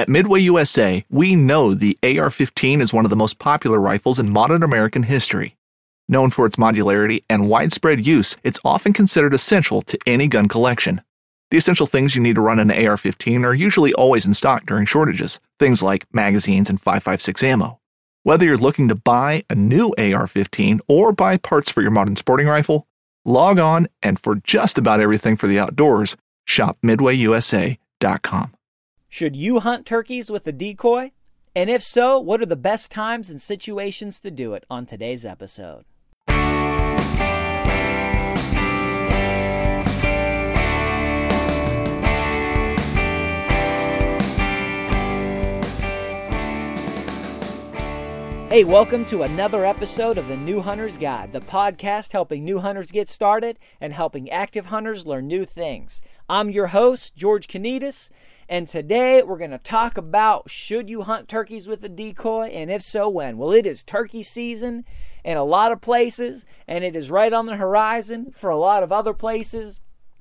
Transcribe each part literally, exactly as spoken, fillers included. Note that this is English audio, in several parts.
At Midway U S A, we know the A R fifteen is one of the most popular rifles in modern American history. Known for its modularity and widespread use, it's often considered essential to any gun collection. The essential things you need to run an A R fifteen are usually always in stock during shortages, things like magazines and five five six ammo. Whether you're looking to buy a new A R fifteen or buy parts for your modern sporting rifle, log on and for just about everything for the outdoors, shop midway u s a dot com. Should you hunt turkeys with a decoy? And if so, what are the best times and situations to do it on today's episode? Hey, welcome to another episode of the New Hunter's Guide, the podcast helping new hunters get started and helping active hunters learn new things. I'm your host, George Kanitas, and today we're going to talk about should you hunt turkeys with a decoy, and if so, when? Well, it is turkey season in a lot of places, and it is right on the horizon for a lot of other places,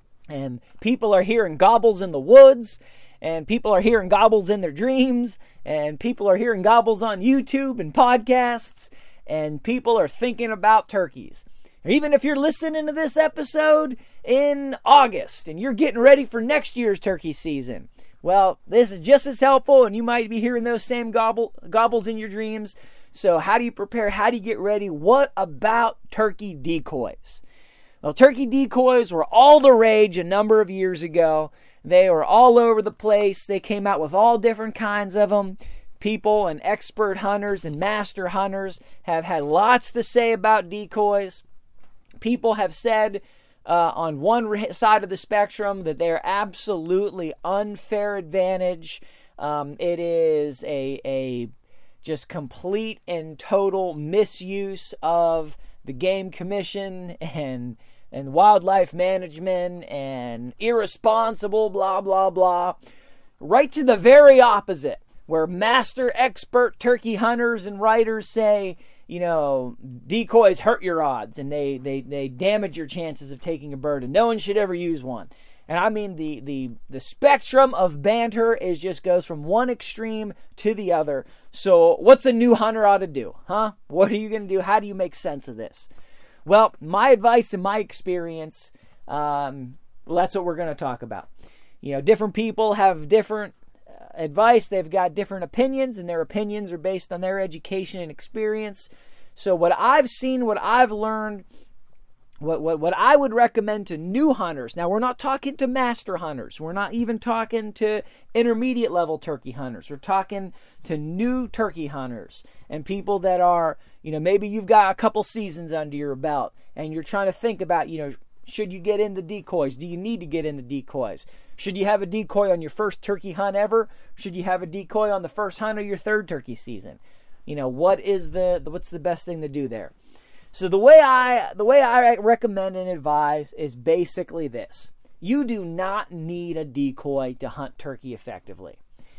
and people are hearing gobbles in the woods, and people are hearing gobbles in their dreams, and people are hearing gobbles on YouTube and podcasts, and people are thinking about turkeys. Even if you're listening to this episode in August and you're getting ready for next year's turkey season, well, this is just as helpful, and you might be hearing those same gobble, gobbles in your dreams. So how do you prepare? How do you get ready? What about turkey decoys? Well, turkey decoys were all the rage a number of years ago. They were all over the place. They came out with all different kinds of them. People and expert hunters and master hunters have had lots to say about decoys. People have said uh, on one side of the spectrum that they are absolutely unfair advantage. Um, it is a, a just complete and total misuse of the Game Commission and and wildlife management and irresponsible, blah, blah, blah. Right to the very opposite, where master expert turkey hunters and writers say, you know, decoys hurt your odds and they, they, they damage your chances of taking a bird, and no one should ever use one. And I mean, the, the, the spectrum of banter is just goes from one extreme to the other. So what's a new hunter ought to do, huh? What are you going to do? How do you make sense of this? Well, my advice and my experience, um, well, that's what we're going to talk about. You know, different people have different uh, advice. They've got different opinions, and their opinions are based on their education and experience. So what I've seen, what I've learned, what, what, what I would recommend to new hunters. Now, we're not talking to master hunters. We're not even talking to intermediate level turkey hunters. We're talking to new turkey hunters and people that are, you know, maybe you've got a couple seasons under your belt and you're trying to think about, you know, should you get into decoys? Do you need to get into decoys? Should you have a decoy on your first turkey hunt ever? Should you have a decoy on the first hunt of your third turkey season? You know, what is the, what's the best thing to do there? So the way I the way I recommend and advise is basically this. You do not need a decoy to hunt turkey effectively.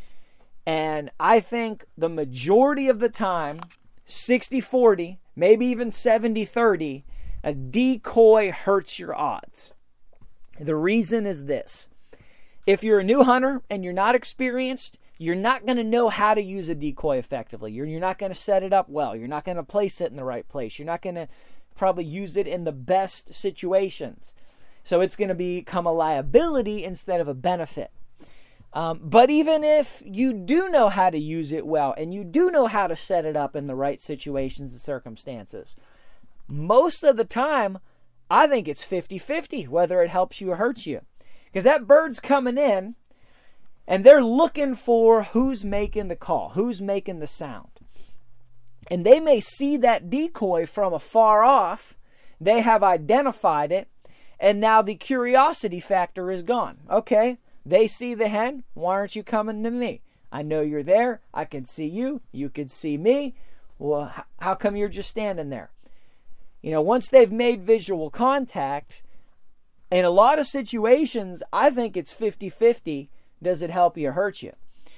And I think the majority of the time, sixty forty, maybe even seventy thirty, a decoy hurts your odds. The reason is this. If you're a new hunter and you're not experienced, you're not going to know how to use a decoy effectively. You're, you're not going to set it up well. You're not going to place it in the right place. You're not going to probably use it in the best situations. So it's going to become a liability instead of a benefit. Um, but even if you do know how to use it well and you do know how to set it up in the right situations and circumstances, most of the time, I think it's fifty-fifty whether it helps you or hurts you. Because that bird's coming in, and they're looking for who's making the call, who's making the sound. And they may see that decoy from afar off. They have identified it, and now the curiosity factor is gone. Okay, they see the hen. Why aren't you coming to me? I know you're there. I can see you. You can see me. Well, how come you're just standing there? You know, once they've made visual contact, in a lot of situations, I think it's fifty-fifty. Does it help you or hurt you?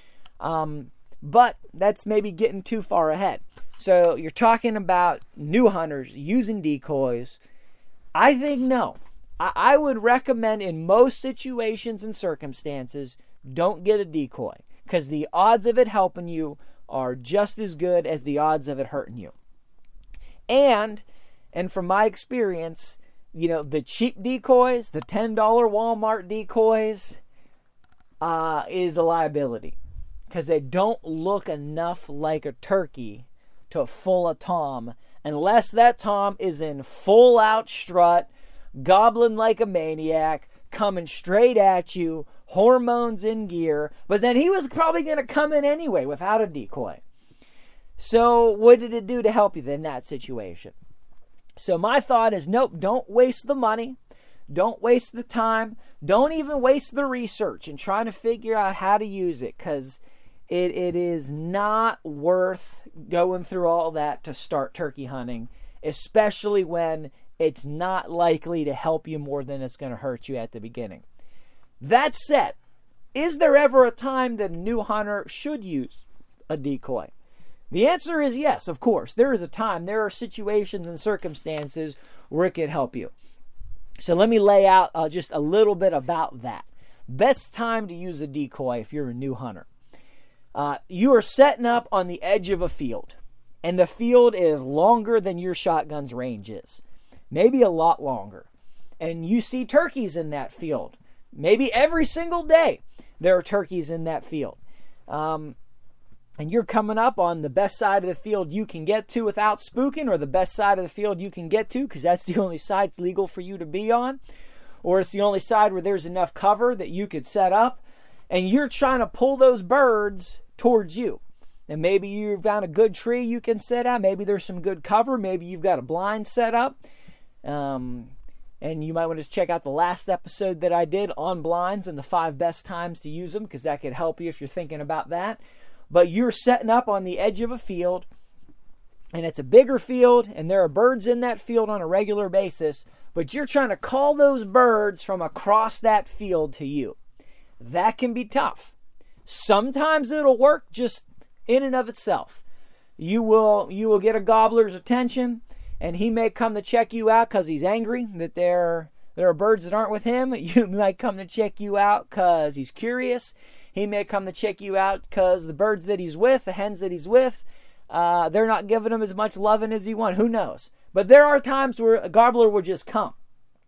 Um, but that's maybe getting too far ahead. So you're talking about new hunters using decoys. I think no. I, I would recommend in most situations and circumstances, don't get a decoy. because the odds of it helping you are just as good as the odds of it hurting you. And, and from my experience, you know, the cheap decoys, the ten dollar Walmart decoys, uh, is a liability. Because they don't look enough like a turkey to fool a tom, unless that tom is in full out strut, gobbling like a maniac, coming straight at you, hormones in gear. But then he was probably going to come in anyway without a decoy. So what did it do to help you in that situation? So my thought is, nope, don't waste the money. Don't waste the time. Don't even waste the research and trying to figure out how to use it, because it, it is not worth going through all that to start turkey hunting, especially when it's not likely to help you more than it's going to hurt you at the beginning. That said, is there ever a time that a new hunter should use a decoy? The answer is yes, of course. There is a time. There are situations and circumstances where it could help you. So let me lay out uh, just a little bit about that. Best time to use a decoy if you're a new hunter. Uh, you are setting up on the edge of a field, and the field is longer than your shotgun's range is. Maybe a lot longer. And you see turkeys in that field. Maybe every single day there are turkeys in that field. Um, and you're coming up on the best side of the field you can get to without spooking, or the best side of the field you can get to because that's the only side it's legal for you to be on, or it's the only side where there's enough cover that you could set up, and you're trying to pull those birds towards you. And maybe you've found a good tree you can set out. Maybe there's some good cover. Maybe you've got a blind set up. Um, and you might want to check out the last episode that I did on blinds and the five best times to use them, because that could help you if you're thinking about that. But you're setting up on the edge of a field, and it's a bigger field, and there are birds in that field on a regular basis, but you're trying to call those birds from across that field to you. That can be tough. Sometimes it'll work just in and of itself. You will you will get a gobbler's attention, and he may come to check you out because he's angry that there, there are birds that aren't with him. You might come to check you out because he's curious. He may come to check you out because the birds that he's with, the hens that he's with, uh, they're not giving him as much loving as he wants. Who knows? But there are times where a gobbler will just come.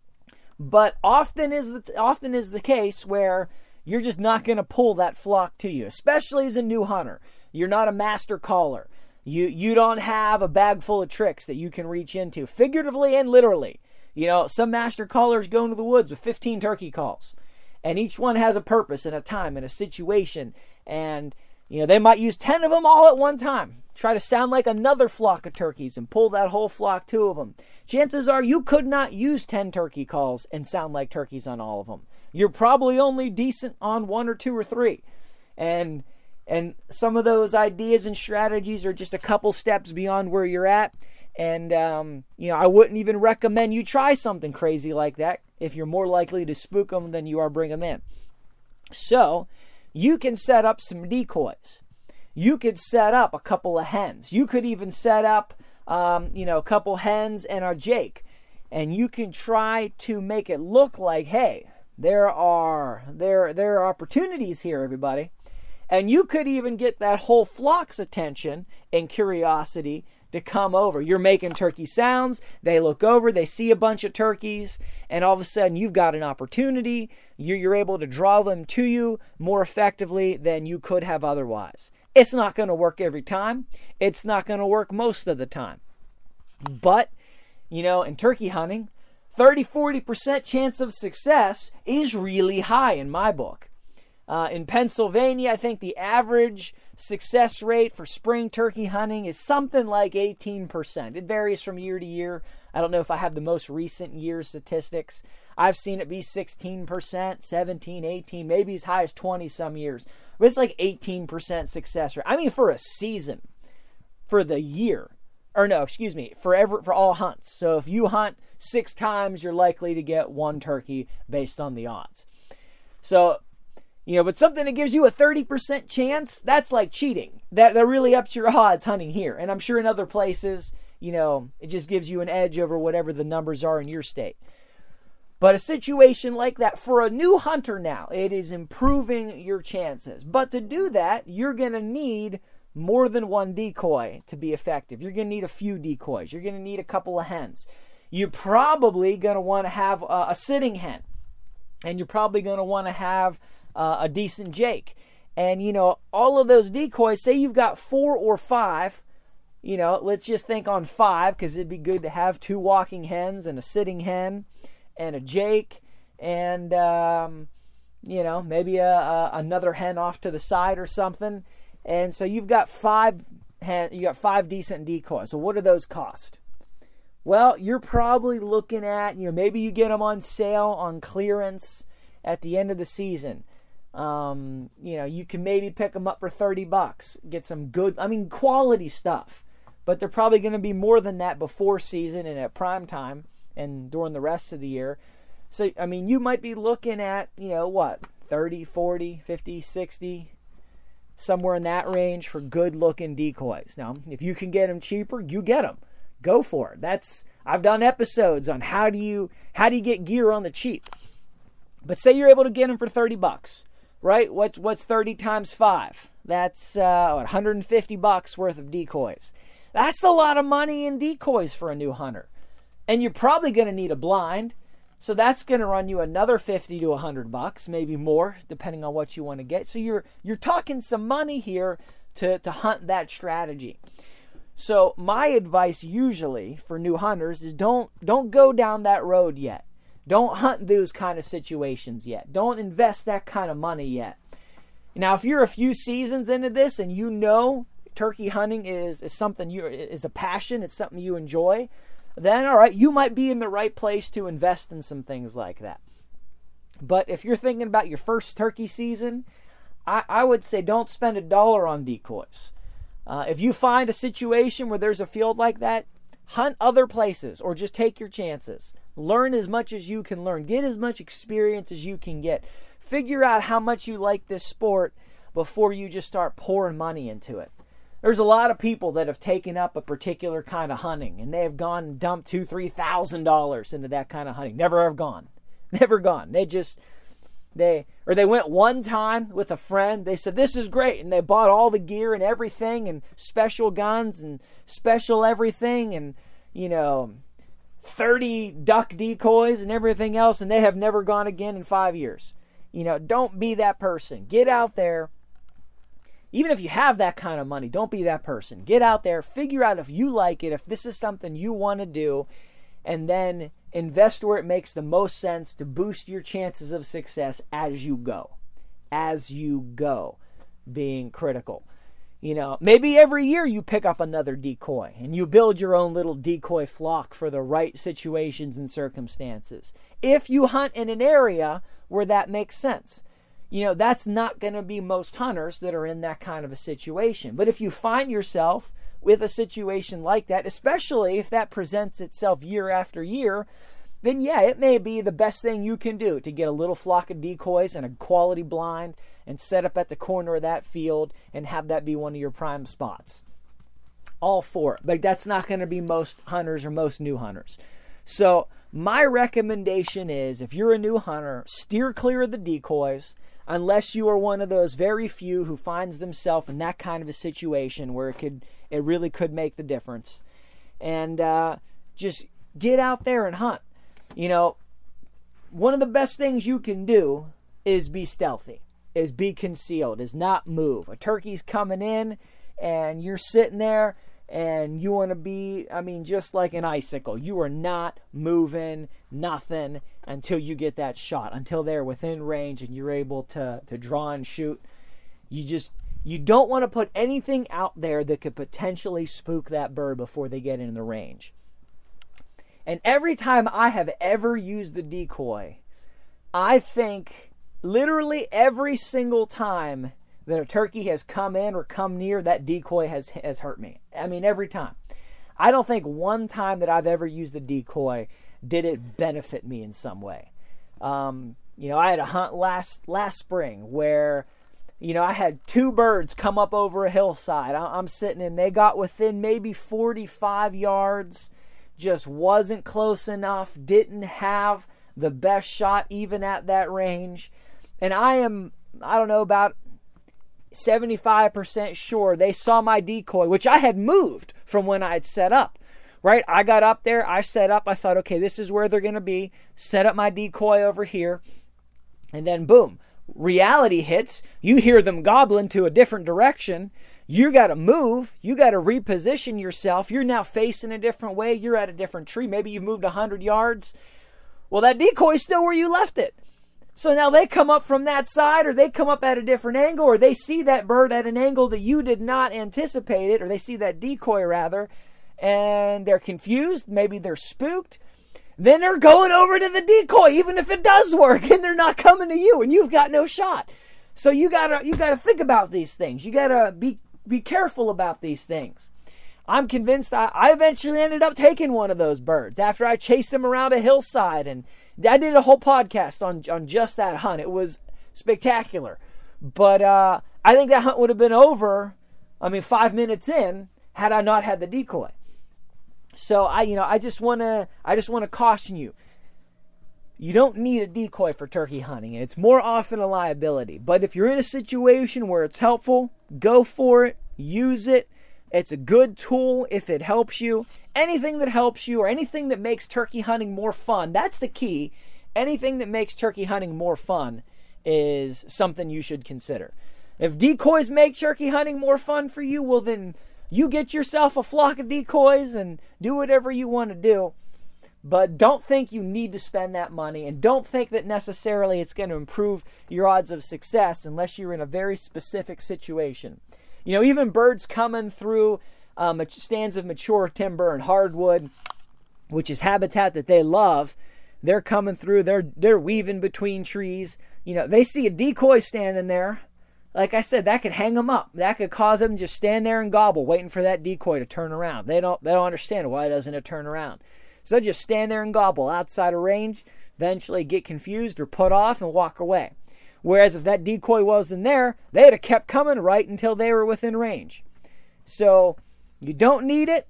But often is the, often is the case where you're just not going to pull that flock to you, especially as a new hunter. You're not a master caller. You you don't have a bag full of tricks that you can reach into, figuratively and literally. You know, some master callers go into the woods with fifteen turkey calls, and each one has a purpose and a time and a situation, and you know they might use ten of them all at one time. Try to sound like another flock of turkeys and pull that whole flock, two of them. Chances are you could not use ten turkey calls and sound like turkeys on all of them. You're probably only decent on one or two or three, and And some of those ideas and strategies are just a couple steps beyond where you're at. And, um, you know, I wouldn't even recommend you try something crazy like that if you're more likely to spook them than you are bring them in. So you can set up some decoys. You could set up a couple of hens. You could even set up, um, you know, a couple hens and a Jake. And you can try to make it look like, hey, there are, there, there are opportunities here, everybody. And you could even get that whole flock's attention and curiosity to come over. You're making turkey sounds. They look over. They see a bunch of turkeys. And all of a sudden, you've got an opportunity. You're, you're able to draw them to you more effectively than you could have otherwise. It's not going to work every time. It's not going to work most of the time. But, you know, in turkey hunting, thirty to forty percent chance of success is really high in my book. Uh, in Pennsylvania, I think the average success rate for spring turkey hunting is something like eighteen percent. It varies from year to year. I don't know if I have the most recent year statistics. I've seen it be sixteen percent, seventeen, eighteen, maybe as high as twenty some years. But it's like eighteen percent success rate. I mean, for a season, for the year. Or no, excuse me, for, ever, for all hunts. So if you hunt six times, you're likely to get one turkey based on the odds. So, you know, but something that gives you a thirty percent chance, that's like cheating. That, that really ups your odds hunting here. And I'm sure in other places, you know, it just gives you an edge over whatever the numbers are in your state. But a situation like that, for a new hunter now, it is improving your chances. But to do that, you're going to need more than one decoy to be effective. You're going to need a few decoys. You're going to need a couple of hens. You're probably going to want to have a, a sitting hen. And you're probably going to want to have uh, a decent Jake. And, you know, all of those decoys, say you've got four or five, you know, let's just think on five, because it'd be good to have two walking hens and a sitting hen and a Jake and, um, you know, maybe a, a, another hen off to the side or something. And so you've got five hen, you got five decent decoys. So what do those cost? Well, you're probably looking at, you know, maybe you get them on sale on clearance at the end of the season. Um, you know, you can maybe pick them up for thirty bucks, get some good, I mean, quality stuff, but they're probably going to be more than that before season and at prime time and during the rest of the year. So, I mean, you might be looking at, you know, what, thirty, forty, fifty, sixty, somewhere in that range for good looking decoys. Now, if you can get them cheaper, you get them. Go for it. That's, I've done episodes on how do you, how do you get gear on the cheap. But say you're able to get them for thirty bucks. Right? What, what's thirty times five? That's uh, one hundred fifty bucks worth of decoys. That's a lot of money in decoys for a new hunter. And you're probably going to need a blind. So that's going to run you another fifty to one hundred bucks, maybe more, depending on what you want to get. So you're you're talking some money here to, to hunt that strategy. So my advice usually for new hunters is don't don't go down that road yet. Don't hunt those kind of situations yet. Don't invest that kind of money yet. Now, if you're a few seasons into this and you know turkey hunting is, is something you is a passion, it's something you enjoy, then all right, you might be in the right place to invest in some things like that. But if you're thinking about your first turkey season, I, I would say don't spend a dollar on decoys. Uh, if you find a situation where there's a field like that, hunt other places or just take your chances. Learn as much as you can learn. Get as much experience as you can get. Figure out how much you like this sport before you just start pouring money into it. There's a lot of people that have taken up a particular kind of hunting, and they have gone and dumped two, three thousand dollars into that kind of hunting. Never have gone. Never gone. They just they or they went one time with a friend. They said this is great, and they bought all the gear and everything, and special guns and special everything, and you know, thirty duck decoys and everything else, and they have never gone again in five years. You know, don't be that person. Get out there. Even if you have that kind of money, don't be that person. Get out there, figure out if you like it, if this is something you want to do, and then invest where it makes the most sense to boost your chances of success as you go. As you go, being critical. You know, maybe every year you pick up another decoy and you build your own little decoy flock for the right situations and circumstances. If you hunt in an area where that makes sense. You know, that's not going to be most hunters that are in that kind of a situation. But if you find yourself with a situation like that, especially if that presents itself year after year, then yeah, it may be the best thing you can do to get a little flock of decoys and a quality blind and set up at the corner of that field and have that be one of your prime spots. All for it. But that's not going to be most hunters or most new hunters. So my recommendation is if you're a new hunter, steer clear of the decoys unless you are one of those very few who finds themselves in that kind of a situation where it could, it really could make the difference. And uh, just get out there and hunt. You know, one of the best things you can do is be stealthy, is be concealed, is not move. A turkey's coming in and you're sitting there and you want to be, I mean, just like an icicle. You are not moving, nothing, until you get that shot, until they're within range and you're able to, to draw and shoot. You just, you don't want to put anything out there that could potentially spook that bird before they get in the range. And every time I have ever used the decoy, I think literally every single time that a turkey has come in or come near, that decoy has has hurt me. I mean, every time. I don't think one time that I've ever used the decoy did it benefit me in some way. Um, you know, I had a hunt last last spring where, you know, I had two birds come up over a hillside. I, I'm sitting and they got within maybe forty-five yards, just wasn't close enough, didn't have the best shot even at that range. And I am, I don't know, about seventy-five percent sure they saw my decoy, which I had moved from when I had set up, right? I got up there, I set up, I thought, okay, this is where they're going to be, set up my decoy over here, and then boom, reality hits. You hear them gobbling to a different direction. You got to move. You got to reposition yourself. You're now facing a different way. You're at a different tree. Maybe you've moved one hundred yards. Well, that decoy's still where you left it. So now they come up from that side, or they come up at a different angle, or they see that bird at an angle that you did not anticipate it, or they see that decoy rather, and they're confused. Maybe they're spooked. Then they're going over to the decoy, even if it does work, and they're not coming to you, and you've got no shot. So you gotta you gotta think about these things. You gotta be be careful about these things. I'm convinced I, I eventually ended up taking one of those birds after I chased them around a hillside, and I did a whole podcast on on just that hunt. It was spectacular, but uh, I think that hunt would have been over. I mean, five minutes in, had I not had the decoy. So I, you know, I just want to, I just want to caution you. You don't need a decoy for turkey hunting, and it's more often a liability. But if you're in a situation where it's helpful, go for it, use it. It's a good tool if it helps you. Anything that helps you, or anything that makes turkey hunting more fun, that's the key. Anything that makes turkey hunting more fun is something you should consider. If decoys make turkey hunting more fun for you, well then you get yourself a flock of decoys and do whatever you want to do. But don't think you need to spend that money, and don't think that necessarily it's going to improve your odds of success unless you're in a very specific situation. You know, even birds coming through um, stands of mature timber and hardwood, which is habitat that they love, they're coming through, they're they're weaving between trees. You know, they see a decoy standing there. Like I said, that could hang them up. That could cause them to just stand there and gobble, waiting for that decoy to turn around. They don't they don't understand why doesn't it turn around. So just stand there and gobble outside of range, eventually get confused or put off and walk away. Whereas if that decoy wasn't there, they'd have kept coming right until they were within range. So you don't need it.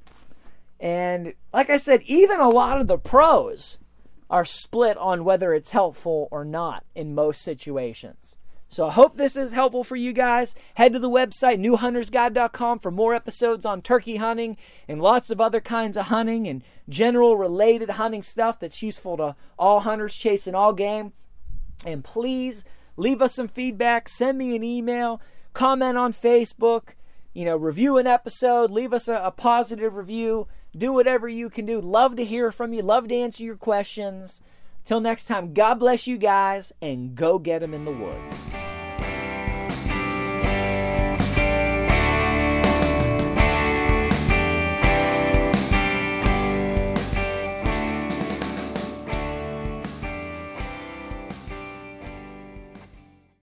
And like I said, even a lot of the pros are split on whether it's helpful or not in most situations. So I hope this is helpful for you guys. Head to the website, new hunters guide dot com, for more episodes on turkey hunting and lots of other kinds of hunting and general related hunting stuff that's useful to all hunters chasing all game. And please leave us some feedback. Send me an email. Comment on Facebook. You know, review an episode. Leave us a, a positive review. Do whatever you can do. Love to hear from you. Love to answer your questions. Till next time, God bless you guys, and go get them in the woods.